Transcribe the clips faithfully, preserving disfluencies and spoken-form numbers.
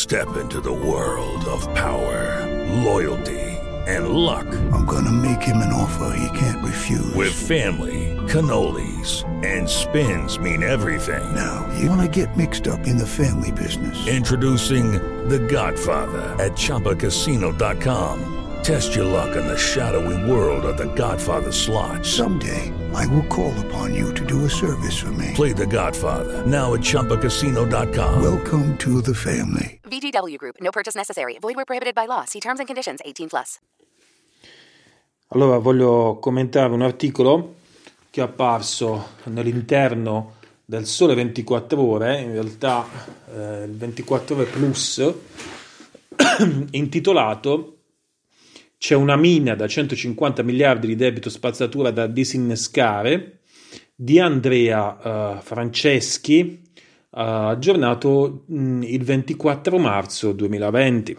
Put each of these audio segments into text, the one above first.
Step into the world of power, loyalty, and luck. I'm gonna make him an offer he can't refuse. With family, cannolis, and spins mean everything. Now, you wanna get mixed up in the family business. Introducing The Godfather at Chumba Casino dot com. Test your luck in the shadowy world of The Godfather slot. Someday, I will call upon you to do a service for me. Play The Godfather, now at Chumba Casino dot com. Welcome to the family. V G W Group. No purchase necessary. Void where prohibited by law. See terms and conditions. eighteen plus. Allora voglio commentare un articolo che è apparso nell'interno del Sole ventiquattro Ore, in realtà eh, il ventiquattro Ore Plus, intitolato "C'è una mina da centocinquanta miliardi di debito spazzatura da disinnescare", di Andrea uh, Franceschi, uh, aggiornato mh, il ventiquattro marzo duemilaventi.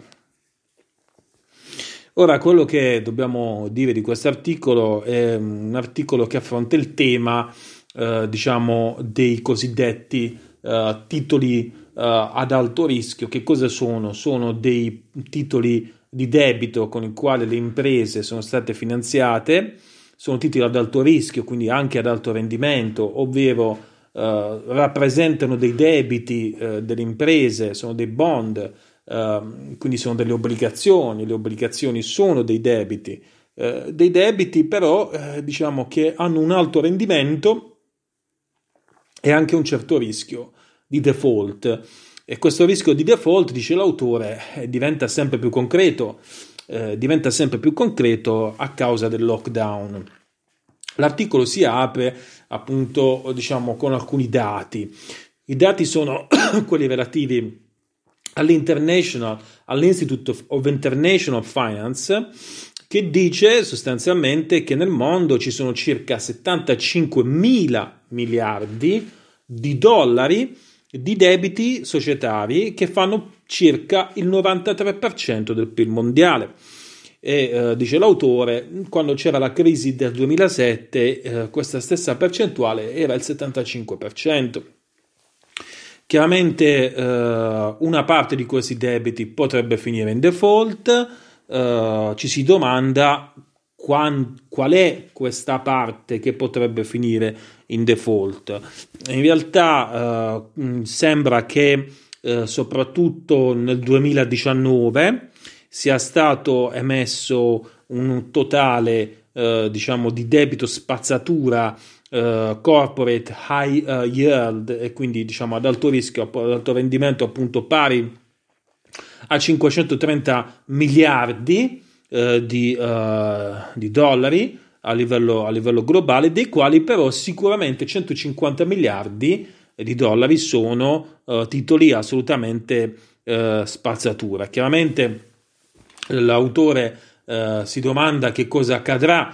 Ora, quello che dobbiamo dire di questo articolo è un articolo che affronta il tema uh, diciamo dei cosiddetti uh, titoli uh, ad alto rischio. Che cosa sono? Sono dei titoli di debito con il quale le imprese sono state finanziate, sono titoli ad alto rischio, quindi anche ad alto rendimento, ovvero eh, rappresentano dei debiti eh, delle imprese, sono dei bond, eh, quindi sono delle obbligazioni, le obbligazioni sono dei debiti, eh, dei debiti però eh, diciamo che hanno un alto rendimento e anche un certo rischio di default. E questo rischio di default, dice l'autore, eh, diventa sempre più concreto, eh, diventa sempre più concreto a causa del lockdown. L'articolo si apre appunto, diciamo, con alcuni dati. I dati sono quelli relativi all'International, all'Institute of, of International Finance, che dice sostanzialmente che nel mondo ci sono circa settantacinquemila miliardi di dollari di debiti societari che fanno circa il novantatré per cento del P I L mondiale. E eh, dice l'autore, quando c'era la crisi del duemilasette eh, questa stessa percentuale era il settantacinque per cento. Chiaramente eh, una parte di questi debiti potrebbe finire in default, eh, ci si domanda qual, qual è questa parte che potrebbe finire in default. In realtà eh, sembra che eh, soprattutto nel duemiladiciannove sia stato emesso un totale eh, diciamo di debito spazzatura eh, corporate high uh, yield, e quindi diciamo ad alto rischio, ad alto rendimento, appunto pari a cinquecentotrenta miliardi eh, di, uh, di dollari a livello, a livello globale, dei quali però sicuramente centocinquanta miliardi di dollari sono uh, titoli assolutamente uh, spazzatura. Chiaramente l'autore uh, si domanda che cosa accadrà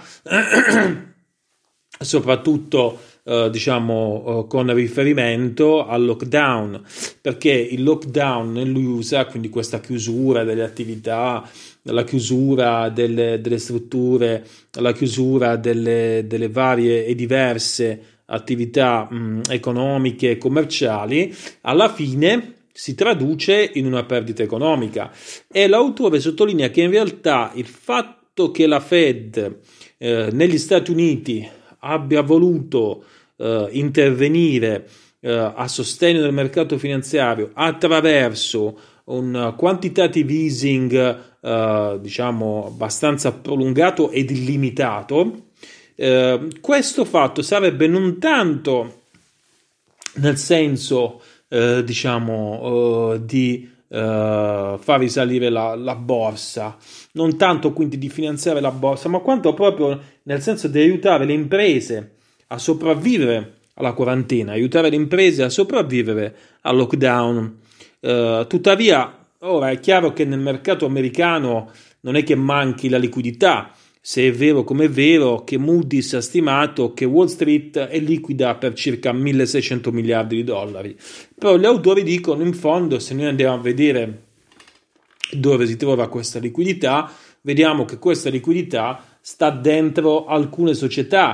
soprattutto uh, diciamo uh, con riferimento al lockdown, perché il lockdown nell'U S A, quindi questa chiusura delle attività, la chiusura delle, delle strutture, la chiusura delle, delle varie e diverse attività mh, economiche e commerciali, alla fine si traduce in una perdita economica. E l'autore sottolinea che in realtà il fatto che la Fed eh, negli Stati Uniti abbia voluto eh, intervenire eh, a sostegno del mercato finanziario attraverso un quantitative easing eh, diciamo abbastanza prolungato ed illimitato, eh, questo fatto sarebbe non tanto nel senso eh, diciamo eh, di eh, far risalire la, la borsa, non tanto quindi di finanziare la borsa, ma quanto proprio nel senso di aiutare le imprese a sopravvivere alla quarantena, aiutare le imprese a sopravvivere al lockdown. Uh, tuttavia, ora è chiaro che nel mercato americano non è che manchi la liquidità, se è vero come è vero che Moody's ha stimato che Wall Street è liquida per circa milleseicento miliardi di dollari. Però gli autori dicono, in fondo, se noi andiamo a vedere dove si trova questa liquidità, vediamo che questa liquidità sta dentro alcune società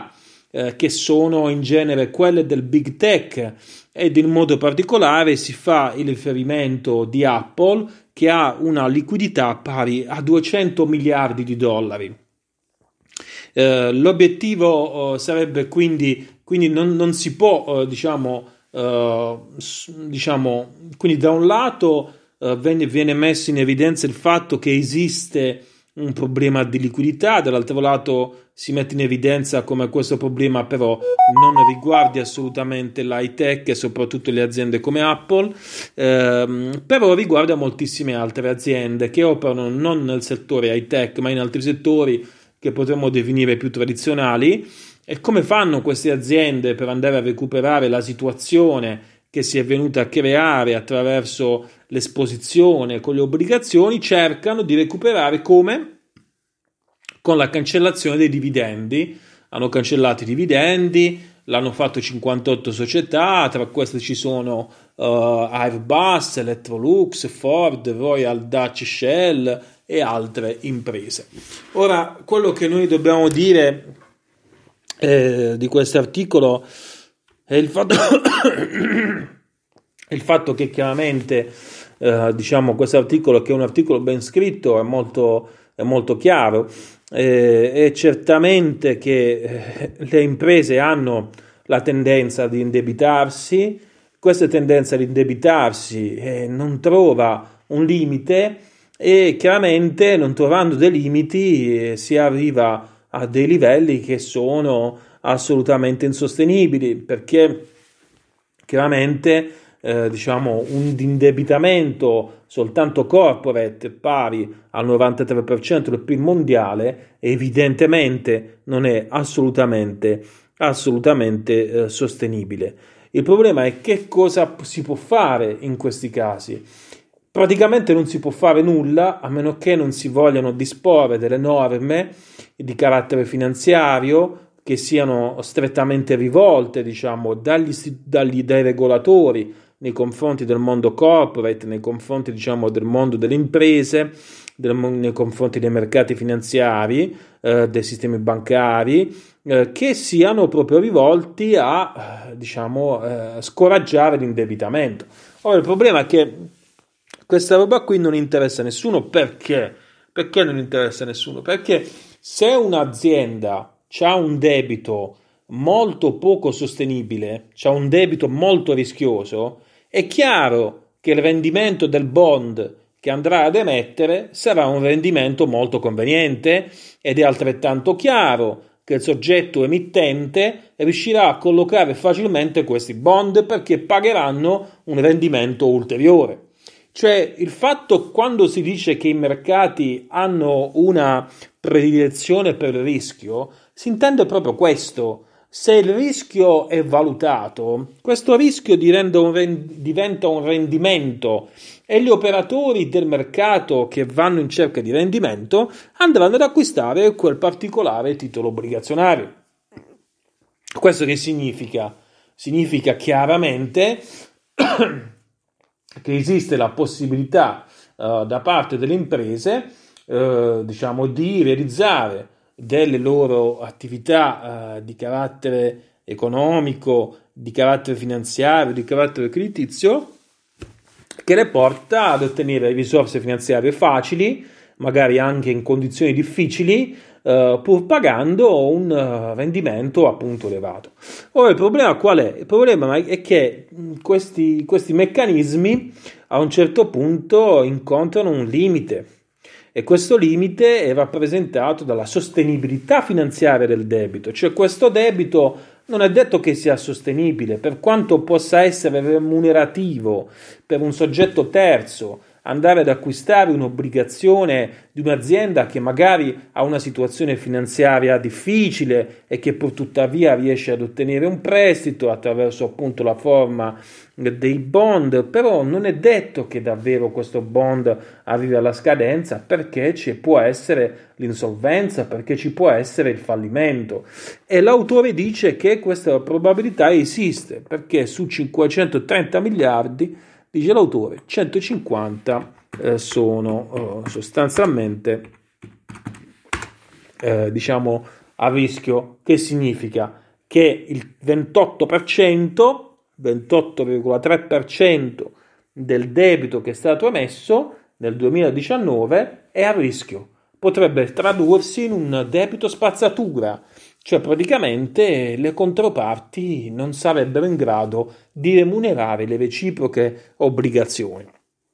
eh, che sono in genere quelle del big tech, ed in modo particolare si fa il riferimento di Apple, che ha una liquidità pari a duecento miliardi di dollari. Eh, l'obiettivo eh, sarebbe quindi, quindi non, non si può, eh, diciamo, eh, diciamo, quindi da un lato eh, viene, viene messo in evidenza il fatto che esiste un problema di liquidità, dall'altro lato si mette in evidenza come questo problema però non riguardi assolutamente l'high tech e soprattutto le aziende come Apple, ehm, però riguarda moltissime altre aziende che operano non nel settore high tech ma in altri settori che potremmo definire più tradizionali. E come fanno queste aziende per andare a recuperare la situazione che si è venuta a creare attraverso l'esposizione con le obbligazioni? Cercano di recuperare come? Con la cancellazione dei dividendi. Hanno cancellato i dividendi, l'hanno fatto cinquantotto società, tra queste ci sono uh, Airbus, Electrolux, Ford, Royal Dutch Shell e altre imprese. Ora, quello che noi dobbiamo dire eh, di questo articolo è il fatto, il fatto che chiaramente eh, diciamo questo articolo, che è un articolo ben scritto, è molto, è molto chiaro, eh, e certamente che eh, le imprese hanno la tendenza di indebitarsi. Questa tendenza di indebitarsi eh, non trova un limite, e chiaramente non trovando dei limiti eh, si arriva a dei livelli che sono assolutamente insostenibili, perché chiaramente eh, diciamo un indebitamento soltanto corporate pari al novantatré per cento del P I L mondiale evidentemente non è assolutamente assolutamente eh, sostenibile. Il problema è che cosa si può fare in questi casi. Praticamente non si può fare nulla, a meno che non si vogliano disporre delle norme di carattere finanziario che siano strettamente rivolte, diciamo, dagli, dagli, dai regolatori nei confronti del mondo corporate, nei confronti, diciamo, del mondo delle imprese, del, nei confronti dei mercati finanziari, eh, dei sistemi bancari, eh, che siano proprio rivolti a, eh, diciamo, eh, scoraggiare l'indebitamento. Ora, il problema è che questa roba qui non interessa a nessuno. Perché? Perché non interessa a nessuno? Perché se un'azienda ha un debito molto poco sostenibile, ha un debito molto rischioso, è chiaro che il rendimento del bond che andrà ad emettere sarà un rendimento molto conveniente, ed è altrettanto chiaro che il soggetto emittente riuscirà a collocare facilmente questi bond perché pagheranno un rendimento ulteriore. Cioè, il fatto, quando si dice che i mercati hanno una predilezione per il rischio, si intende proprio questo. Se il rischio è valutato, questo rischio diventa un rendimento, e gli operatori del mercato che vanno in cerca di rendimento andranno ad acquistare quel particolare titolo obbligazionario. Questo che significa? Significa chiaramente che esiste la possibilità uh, da parte delle imprese uh, diciamo di realizzare delle loro attività uh, di carattere economico, di carattere finanziario, di carattere creditizio, che le porta ad ottenere risorse finanziarie facili, magari anche in condizioni difficili, Uh, pur pagando un uh, rendimento appunto elevato. Ora, il problema qual è? Il problema è che questi, questi meccanismi a un certo punto incontrano un limite, e questo limite è rappresentato dalla sostenibilità finanziaria del debito. Cioè, questo debito non è detto che sia sostenibile, per quanto possa essere remunerativo per un soggetto terzo andare ad acquistare un'obbligazione di un'azienda che magari ha una situazione finanziaria difficile e che pur tuttavia riesce ad ottenere un prestito attraverso appunto la forma dei bond. Però non è detto che davvero questo bond arrivi alla scadenza, perché ci può essere l'insolvenza, perché ci può essere il fallimento, e l'autore dice che questa probabilità esiste perché su cinquecentotrenta miliardi, dice l'autore, centocinquanta eh, sono eh, sostanzialmente eh, diciamo a rischio. Che significa? che il ventotto per cento, ventotto virgola tre per cento del debito che è stato emesso nel duemiladiciannove è a rischio. Potrebbe tradursi in un debito spazzatura, cioè praticamente le controparti non sarebbero in grado di remunerare le reciproche obbligazioni.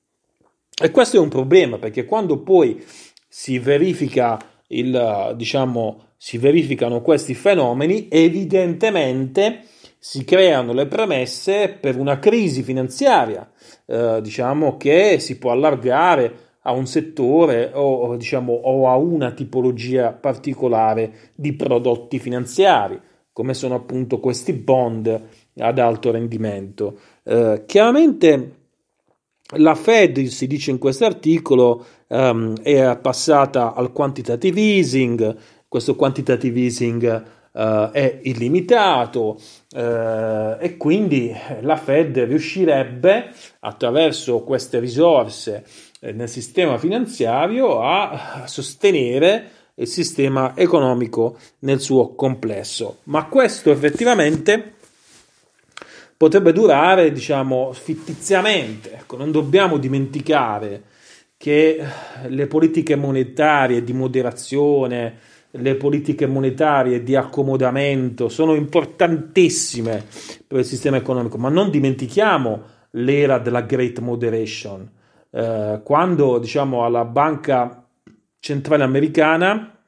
E questo è un problema, perché quando poi si verifica il, diciamo, si verificano questi fenomeni, evidentemente si creano le premesse per una crisi finanziaria, eh, diciamo che si può allargare a un settore o, diciamo, o a una tipologia particolare di prodotti finanziari, come sono appunto questi bond ad alto rendimento. Eh, chiaramente la Fed, si dice in questo articolo, um, è passata al quantitative easing. Questo quantitative easing uh, è illimitato uh, e quindi la Fed riuscirebbe, attraverso queste risorse eh, nel sistema finanziario, a sostenere il sistema economico nel suo complesso. Ma questo effettivamente potrebbe durare, diciamo, fittiziamente. Ecco, non dobbiamo dimenticare che le politiche monetarie di moderazione, le politiche monetarie di accomodamento sono importantissime per il sistema economico, ma non dimentichiamo l'era della Great Moderation, eh, quando, diciamo, alla Banca Centrale Americana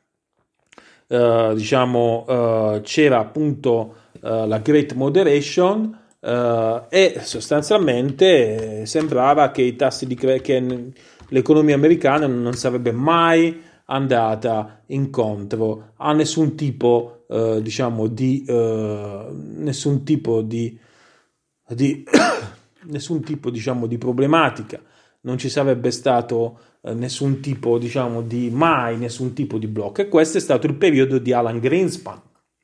eh, diciamo, eh, c'era appunto eh, la Great Moderation. Uh, e sostanzialmente eh, sembrava che i tassi di cre- che n- l'economia americana non sarebbe mai andata incontro a nessun tipo uh, diciamo di uh, nessun tipo di, di nessun tipo diciamo di problematica, non ci sarebbe stato uh, nessun tipo diciamo di mai nessun tipo di blocco. E questo è stato il periodo di Alan Greenspan,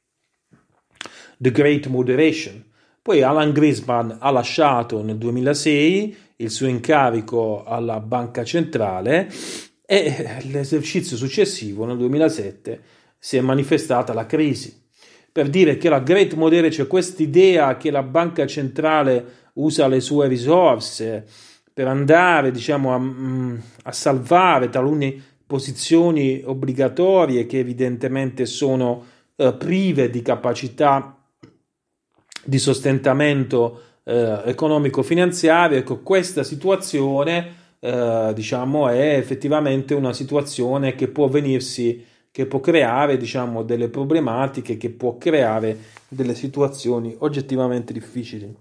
The Great Moderation. Poi Alan Greenspan ha lasciato nel duemilasei il suo incarico alla Banca Centrale e l'esercizio successivo, nel duemilasette, si è manifestata la crisi. Per dire che la Great Moderation, c'è quest'idea che la Banca Centrale usa le sue risorse per andare, diciamo, a, a salvare talune posizioni obbligatorie che evidentemente sono eh, prive di capacità di sostentamento eh, economico-finanziario. Ecco, questa situazione eh, diciamo è effettivamente una situazione che può venirsi, che può creare, diciamo, delle problematiche, che può creare delle situazioni oggettivamente difficili,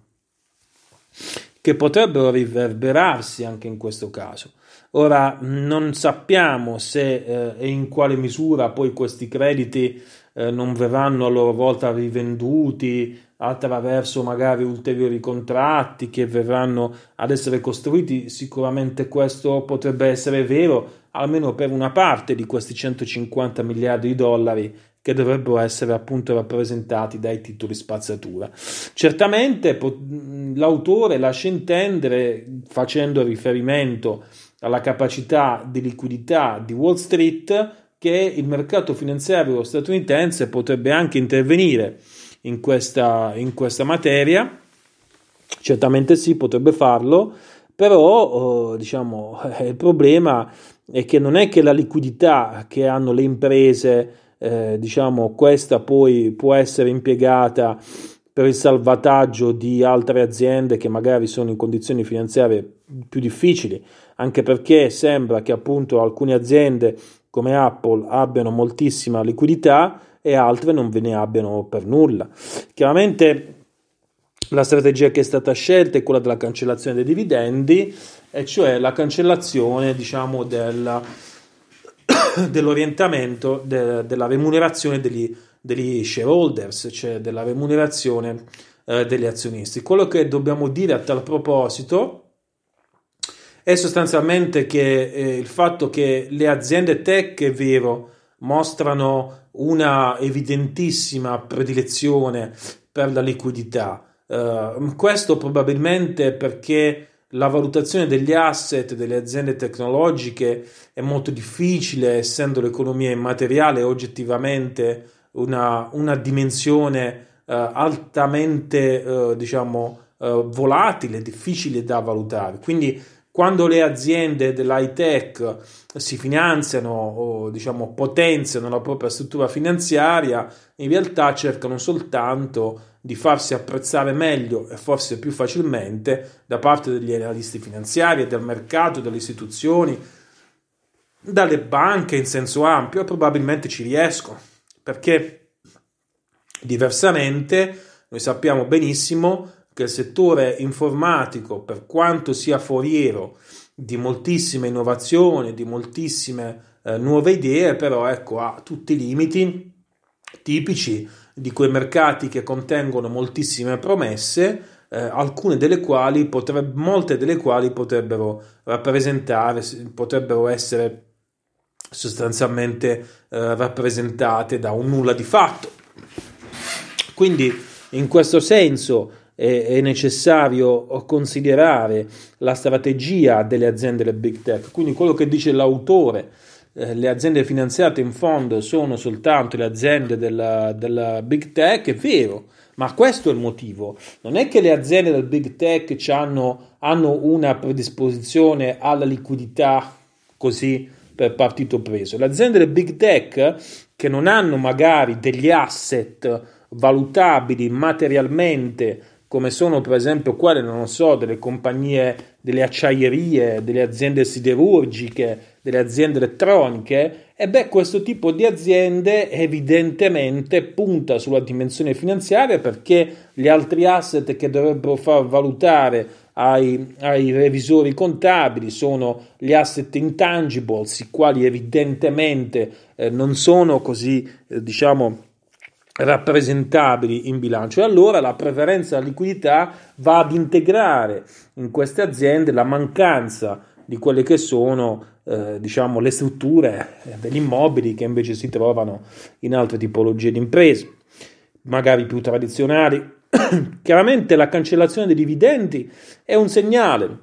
che potrebbero riverberarsi anche in questo caso. Ora, non sappiamo se eh, e in quale misura poi questi crediti eh, non verranno a loro volta rivenduti attraverso magari ulteriori contratti che verranno ad essere costruiti. Sicuramente questo potrebbe essere vero, almeno per una parte di questi centocinquanta miliardi di dollari che dovrebbero essere appunto rappresentati dai titoli spazzatura. Certamente l'autore lascia intendere, facendo riferimento alla capacità di liquidità di Wall Street, che il mercato finanziario statunitense potrebbe anche intervenire in questa, in questa materia. Certamente sì, potrebbe farlo, però oh, diciamo, eh, il problema è che non è che la liquidità che hanno le imprese, eh, diciamo, questa poi può essere impiegata per il salvataggio di altre aziende che magari sono in condizioni finanziarie più difficili, anche perché sembra che appunto alcune aziende come Apple abbiano moltissima liquidità e altre non ve ne abbiano per nulla. Chiaramente la strategia che è stata scelta è quella della cancellazione dei dividendi, e cioè la cancellazione, diciamo, del, dell'orientamento de, della remunerazione degli, degli shareholders, cioè della remunerazione eh, degli azionisti. Quello che dobbiamo dire a tal proposito è sostanzialmente che eh, il fatto che le aziende tech, è vero, mostrano una evidentissima predilezione per la liquidità. Uh, questo probabilmente perché la valutazione degli asset delle aziende tecnologiche è molto difficile, essendo l'economia immateriale oggettivamente una, una dimensione eh, altamente eh, diciamo eh, volatile, difficile da valutare. Quindi quando le aziende dell'high tech si finanziano o diciamo potenziano la propria struttura finanziaria, in realtà cercano soltanto di farsi apprezzare meglio e forse più facilmente da parte degli analisti finanziari, del mercato, delle istituzioni, dalle banche in senso ampio, e probabilmente ci riescono, perché diversamente noi sappiamo benissimo che il settore informatico, per quanto sia foriero di moltissime innovazioni, di moltissime eh, nuove idee, però ecco, ha tutti i limiti tipici di quei mercati che contengono moltissime promesse, eh, alcune delle quali potrebbe, molte delle quali potrebbero rappresentare, potrebbero essere sostanzialmente eh, rappresentate da un nulla di fatto. Quindi in questo senso è, è necessario considerare la strategia delle aziende delle big tech, quindi quello che dice l'autore. Le aziende finanziate in fondo sono soltanto le aziende della, della big tech, è vero, ma questo è il motivo. Non è che le aziende del big tech hanno, hanno una predisposizione alla liquidità così per partito preso. Le aziende del big tech che non hanno magari degli asset valutabili materialmente, come sono per esempio quelle, non so, delle compagnie, delle acciaierie, delle aziende siderurgiche, delle aziende elettroniche, e beh, questo tipo di aziende evidentemente punta sulla dimensione finanziaria, perché gli altri asset che dovrebbero far valutare ai, ai revisori contabili sono gli asset intangibles, i quali evidentemente eh, non sono così, eh, diciamo, rappresentabili in bilancio, e allora la preferenza alla liquidità va ad integrare in queste aziende la mancanza di quelle che sono eh, diciamo le strutture degli immobili che invece si trovano in altre tipologie di imprese, magari più tradizionali. Chiaramente la cancellazione dei dividendi è un segnale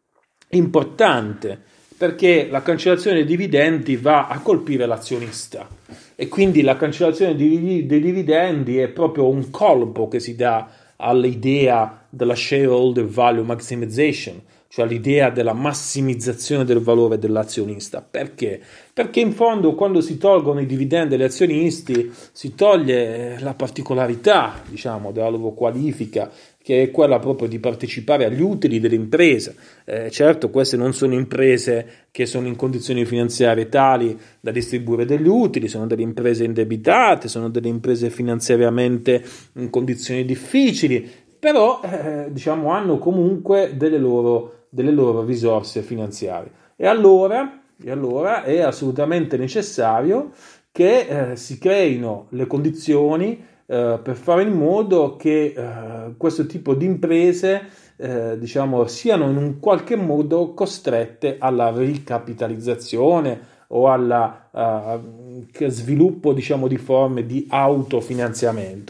importante, perché la cancellazione dei dividendi va a colpire l'azionista, e quindi la cancellazione dei, dei dividendi è proprio un colpo che si dà all'idea della shareholder value maximization, cioè l'idea della massimizzazione del valore dell'azionista. Perché? Perché in fondo quando si tolgono i dividendi agli azionisti si toglie la particolarità, diciamo, della loro qualifica, che è quella proprio di partecipare agli utili delle imprese. Eh, certo, queste non sono imprese che sono in condizioni finanziarie tali da distribuire degli utili, sono delle imprese indebitate, sono delle imprese finanziariamente in condizioni difficili, però eh, diciamo hanno comunque delle loro, delle loro risorse finanziarie. E allora, e allora è assolutamente necessario che eh, si creino le condizioni Uh, per fare in modo che uh, questo tipo di imprese uh, diciamo siano in un qualche modo costrette alla ricapitalizzazione o al uh, sviluppo, diciamo, di forme di autofinanziamento.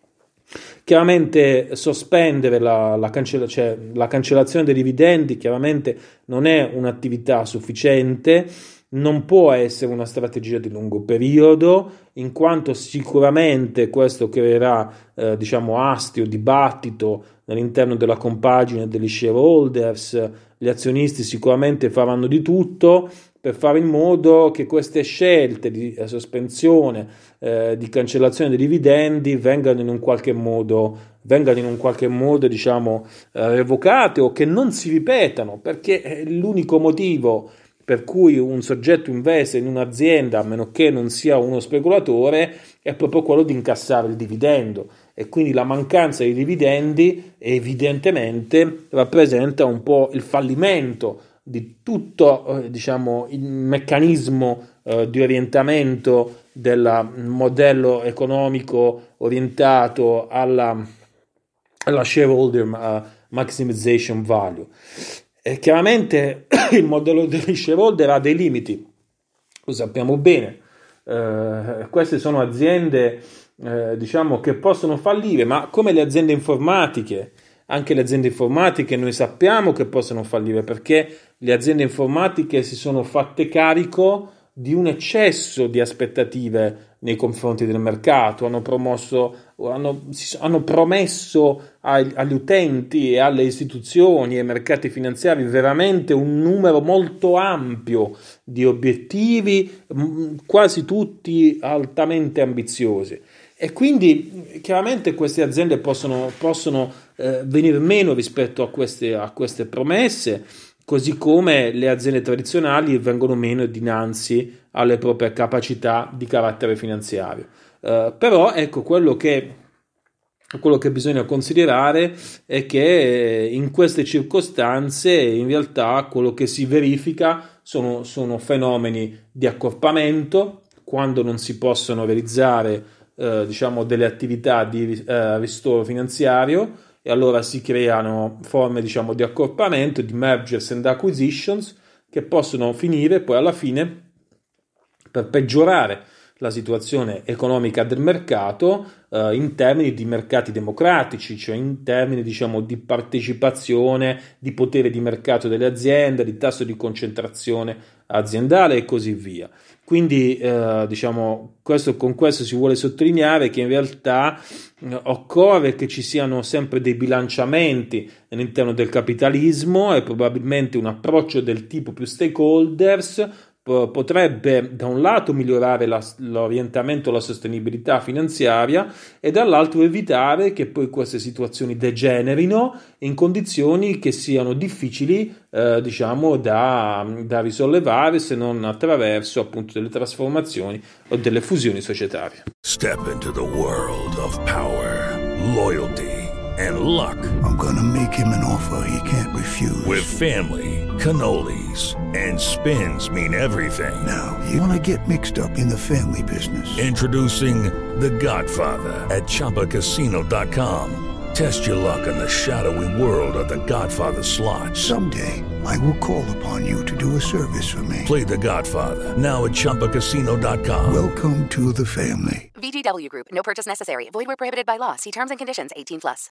Chiaramente sospendere la, la, cancella- cioè, la cancellazione dei dividendi chiaramente non è un'attività sufficiente, non può essere una strategia di lungo periodo, in quanto sicuramente questo creerà eh, diciamo astio, dibattito all'interno della compagine degli shareholders. Gli azionisti sicuramente faranno di tutto per fare in modo che queste scelte di eh, sospensione, eh, di cancellazione dei dividendi vengano in un qualche modo vengano in un qualche modo diciamo eh, revocate, o che non si ripetano, perché è l'unico motivo per cui un soggetto investe in un'azienda, a meno che non sia uno speculatore, è proprio quello di incassare il dividendo, e quindi la mancanza di dividendi evidentemente rappresenta un po' il fallimento di tutto eh, diciamo il meccanismo eh, di orientamento del modello economico orientato alla, alla shareholder uh, maximization value. E chiaramente il modello degli shareholder ha dei limiti, lo sappiamo bene. Eh, queste sono aziende eh, diciamo che possono fallire, ma come le aziende informatiche, anche le aziende informatiche noi sappiamo che possono fallire, perché le aziende informatiche si sono fatte carico di un eccesso di aspettative nei confronti del mercato, hanno promosso, hanno, hanno promesso ai, agli utenti e alle istituzioni e ai mercati finanziari veramente un numero molto ampio di obiettivi, quasi tutti altamente ambiziosi. E quindi chiaramente queste aziende possono, possono eh, venire meno rispetto a queste, a queste promesse, così come le aziende tradizionali vengono meno dinanzi alle proprie capacità di carattere finanziario. Uh, però ecco, quello che, quello che bisogna considerare è che in queste circostanze in realtà quello che si verifica sono, sono fenomeni di accorpamento, quando non si possono realizzare uh, diciamo delle attività di uh, ristoro finanziario, e allora si creano forme diciamo di accorpamento, di mergers and acquisitions, che possono finire poi alla fine per peggiorare la situazione economica del mercato eh, in termini di mercati democratici, cioè in termini diciamo di partecipazione, di potere di mercato delle aziende, di tasso di concentrazione aziendale e così via. Quindi eh, diciamo questo, con questo si vuole sottolineare che in realtà eh, occorre che ci siano sempre dei bilanciamenti all'interno del capitalismo, e probabilmente un approccio del tipo più stakeholders potrebbe da un lato migliorare la, l'orientamento alla sostenibilità finanziaria e dall'altro evitare che poi queste situazioni degenerino in condizioni che siano difficili eh, diciamo da, da risollevare, se non attraverso appunto delle trasformazioni o delle fusioni societarie. Step into the world of power, loyalty and luck. I'm gonna make him an offer he can't refuse. With family, cannolis and spins mean everything. Now, you wanna get mixed up in the family business. Introducing The Godfather at Chumba Casino dot com. Test your luck in the shadowy world of The Godfather slot. Someday, I will call upon you to do a service for me. Play The Godfather now at Chumba Casino dot com. Welcome to the family. V G W Group. No purchase necessary. Void where prohibited by law. See terms and conditions. eighteen plus.